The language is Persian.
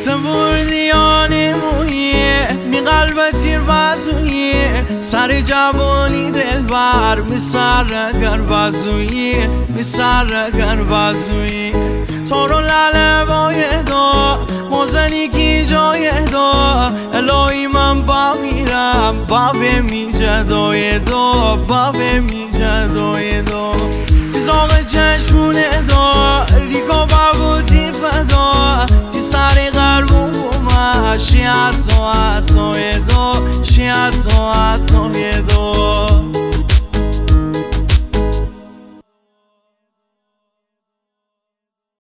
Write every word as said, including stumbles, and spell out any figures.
تبردیانه مویه می قلب تیر بازویه سر جوانی دل بر می سر اگر بازویه می سر اگر بازویه تو رو لله بای دا موزنی کی جای دا الهی من با میرم با به می جدای دا با به می جدای دا